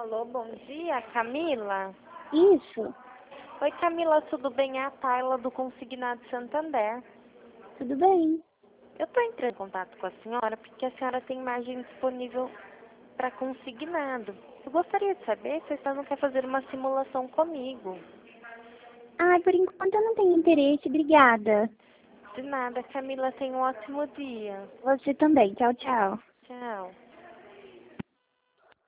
Alô, bom dia, Camila? Isso, Oi, Camila, tudo bem? É a Tayla do Consignado Santander. tudo bem. Eu estou entrando em contato com a senhora porque a senhora tem margem disponível para consignado. Eu gostaria de saber se a senhora não quer fazer uma simulação comigo. Ah, por enquanto eu não tenho interesse, obrigada. De nada, Camila, tenha um ótimo dia. Você também, tchau, tchau. Tchau.